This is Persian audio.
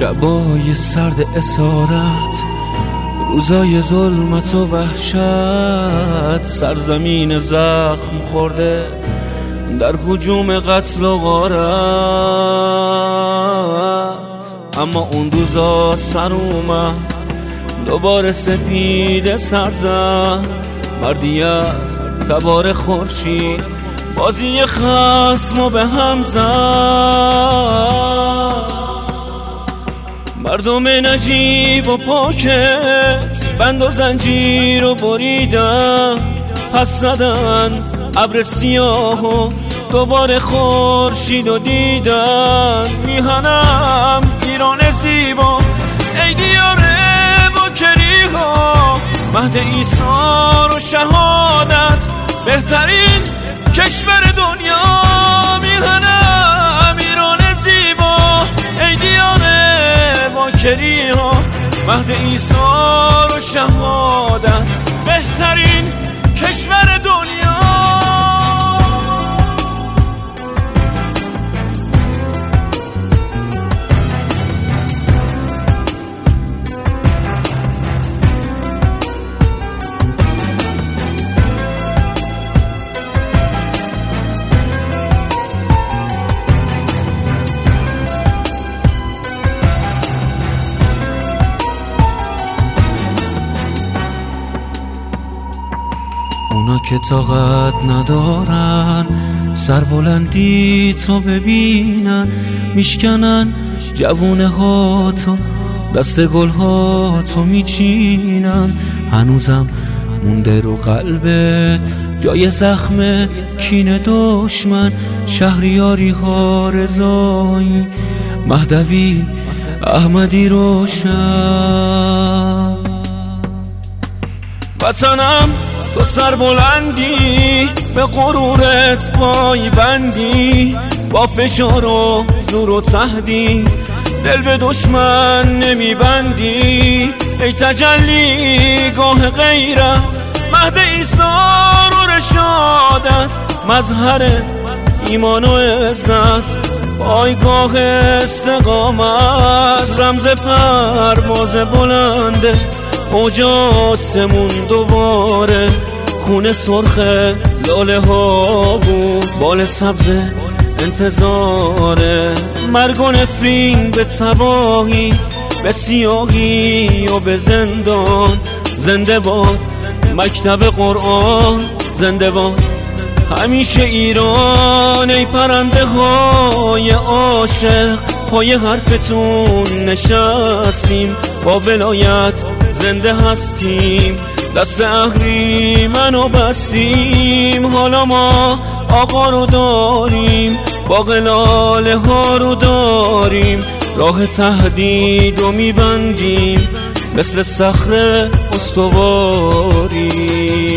شبای سرد اسارت، روزای ظلمت و وحشت، سرزمین زخم خورده در هجوم قتل و غارت. اما اون روزا سر اومد دوباره سپید سر زد، مردی از تبار خورشید بازی خصم و به هم زد. مردم نجیب و پاکت بند و زنجیر و بریدن، پس زدن ابر سیاه و دوباره خورشید و دیدن. میهنم ایران زیبا ای دیار باکری ها، مهد ایثار و شهادت بهترین کشور دنیا. میهنم ایران زیبا ای دیار باکری ها، مهد ایثار و شهادت بهترین کشور دنیا. اونا که طاقت ندارن سربلندی تو ببینن، میشکنن جوونه ها تو دست گل ها تو میچینن. هنوزم مونده رو قلبت جای زخم کین دشمن، شهریاری ها رضایی مهدوی احمدی روشن. وطنم تو سر بلندی به غرورت پای بندی، با فشار و زور و تهدید دل به دشمن نمیبندی. ای تجلی گاه غیرت مهد ایثار و رشادت، مظهر ایمان و عزت پایگاه استقامت. رمز پرواز بلندت موج آسمون دوباره خون سرخ لاله ها بود، بال سبز انتظاره. مرگ و نفرین به تباهی، به سیاهی و به زندان. زنده باد مکتب قرآن، زنده باد همیشه ایران. ای پرنده های عاشق پای حرفتون نشستیم، با ولایت زنده هستیم. دست اهریمنو بستیم، حالا ما آقا رو داریم، باغ لاله ها رو داریم. راه تهدید رو میبندیم مثل صخره استواری.